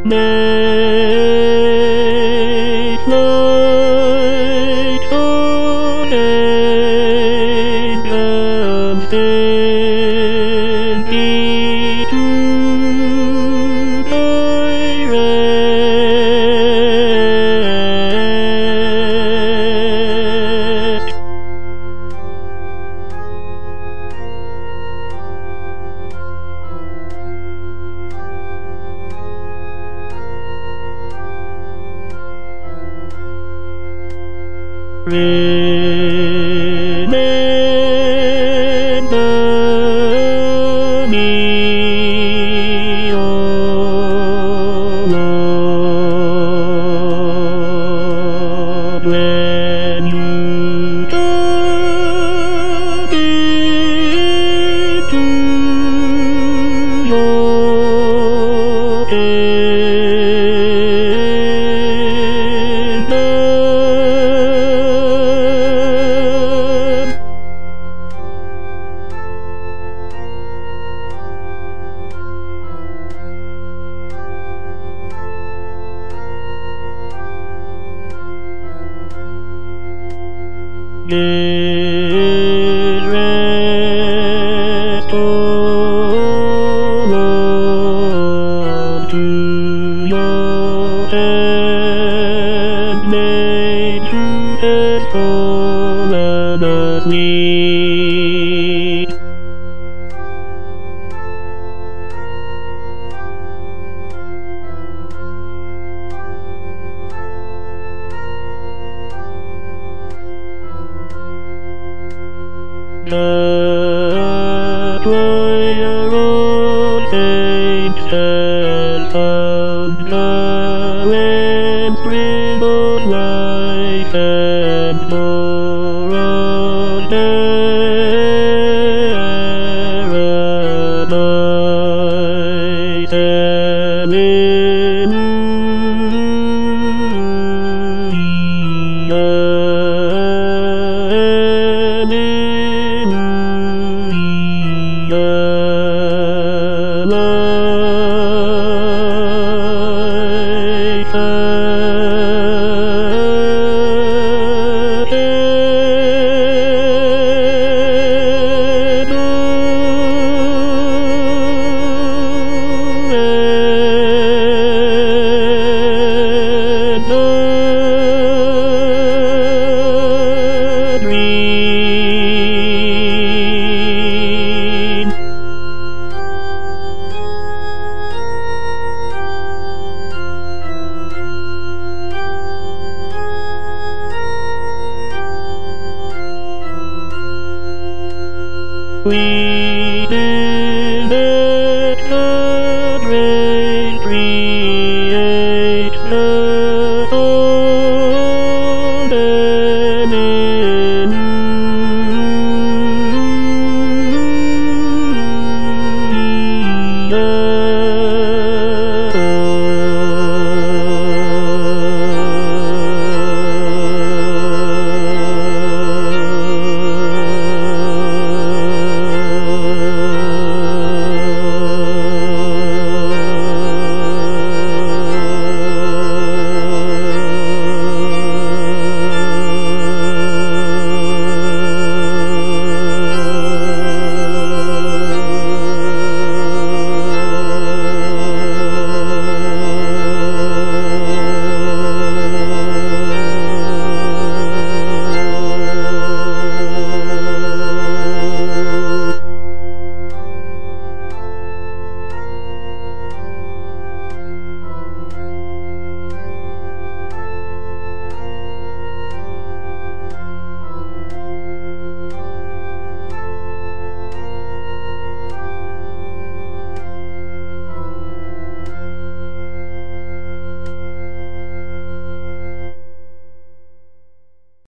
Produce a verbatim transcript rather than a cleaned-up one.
Make light on angels send me to my rest. Remember me, O Lord, when you come into your kingdom. Give rest, O Lord, to your handmaid who has fallen asleep. That way your own saints had found the wellspring of life and more on paradise. We did that God rain creates the